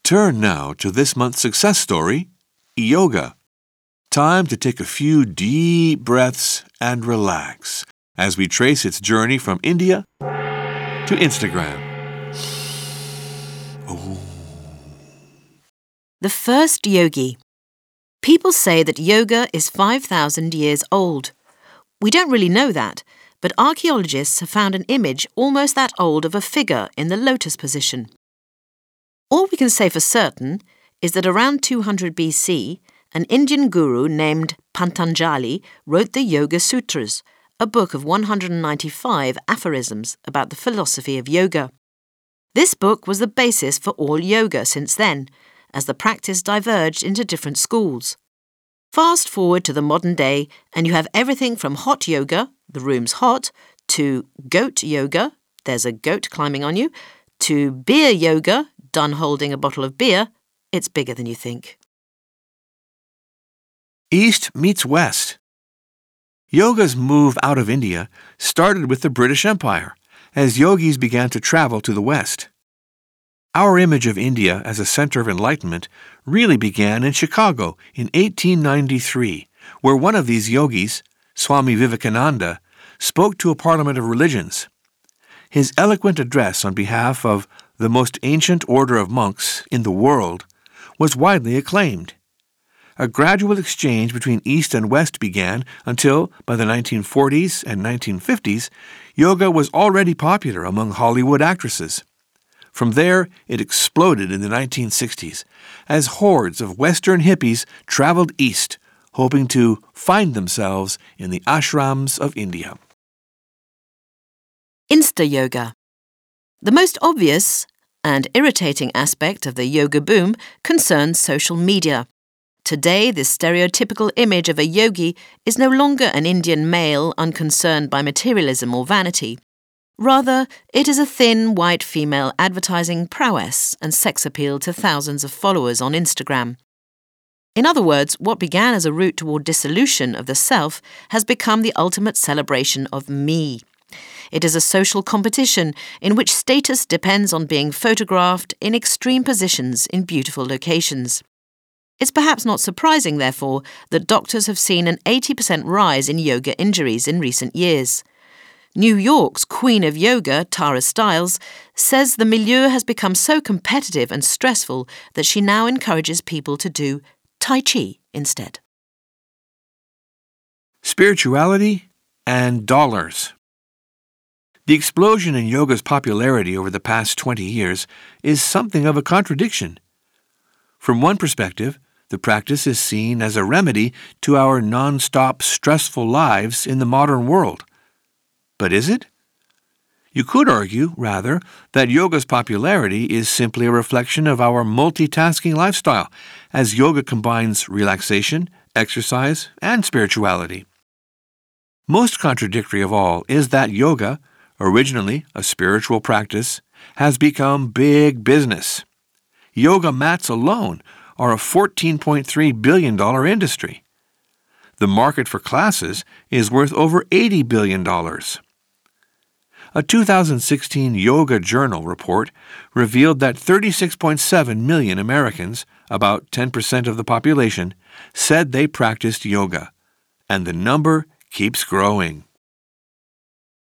Turn now to this month's success story, yoga. Time to take a few deep breaths and relax as we trace its journey from India to Instagram. Oh. The first yogi. People say that yoga is 5,000 years old. We don't really know that, but archaeologists have found an image almost that old of a figure in the lotus position. All we can say for certain is that around 200 BC, an Indian guru named Patanjali wrote the Yoga Sutras, a book of 195 aphorisms about the philosophy of yoga. This book was the basis for all yoga since then, as the practice diverged into different schools. Fast forward to the modern day, and you have everything from hot yoga, the room's hot, to goat yoga, there's a goat climbing on you, to beer yoga, done holding a bottle of beer, it's bigger than you think. East meets West. Yoga's move out of India started with the British Empire, as yogis began to travel to the West. Our image of India as a center of enlightenment really began in Chicago in 1893, where one of these yogis, Swami Vivekananda, spoke to a parliament of religions. His eloquent address on behalf of the most ancient order of monks in the world was widely acclaimed. A gradual exchange between East and West began until, by the 1940s and 1950s, yoga was already popular among Hollywood actresses. From there, it exploded in the 1960s as hordes of Western hippies traveled east, hoping to find themselves in the ashrams of India. Insta yoga. The most obvious and irritating aspect of the yoga boom concerns social media. Today, this stereotypical image of a yogi is no longer an Indian male unconcerned by materialism or vanity. Rather, it is a thin, white female advertising prowess and sex appeal to thousands of followers on Instagram. In other words, what began as a route toward dissolution of the self has become the ultimate celebration of me. It is a social competition in which status depends on being photographed in extreme positions in beautiful locations. It's perhaps not surprising, therefore, that doctors have seen an 80% rise in yoga injuries in recent years. New York's Queen of Yoga, Tara Stiles, says the milieu has become so competitive and stressful that she now encourages people to do Tai Chi instead. Spirituality and dollars. The explosion in yoga's popularity over the past 20 years is something of a contradiction. From one perspective, the practice is seen as a remedy to our non-stop stressful lives in the modern world. But is it? You could argue, rather, that yoga's popularity is simply a reflection of our multitasking lifestyle, as yoga combines relaxation, exercise, and spirituality. Most contradictory of all is that yoga, originally a spiritual practice, has become big business. Yoga mats alone are a $14.3 billion industry. The market for classes is worth over $80 billion. A 2016 Yoga Journal report revealed that 36.7 million Americans, about 10% of the population, said they practiced yoga, and the number keeps growing.